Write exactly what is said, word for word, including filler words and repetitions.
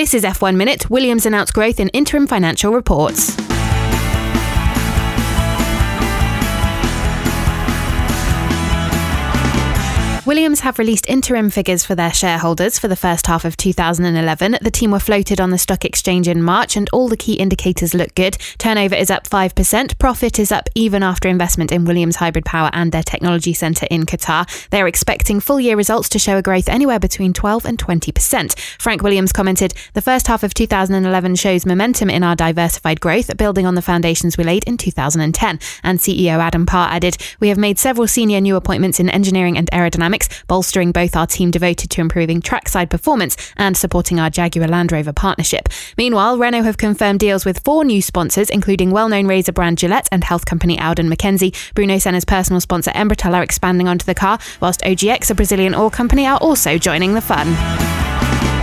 This is F one Minute. Williams announced growth in interim financial reports. Williams have released interim figures for their shareholders for the first half of two thousand eleven. The team were floated on the stock exchange in March and all the key indicators look good. Turnover is up five percent. Profit is up even after investment in Williams Hybrid Power and their technology centre in Qatar. They are expecting full year results to show a growth anywhere between twelve and twenty percent. Frank Williams commented, "The first half of two thousand eleven shows momentum in our diversified growth, building on the foundations we laid in two thousand ten. And C E O Adam Parr added, "We have made several senior new appointments in engineering and aerodynamics, bolstering both our team devoted to improving trackside performance and supporting our Jaguar Land Rover partnership." Meanwhile, Renault have confirmed deals with four new sponsors, including well-known razor brand Gillette and health company Alden McKenzie. Bruno Senna's personal sponsor Embratel are expanding onto the car, whilst O G X, a Brazilian oil company, are also joining the fun.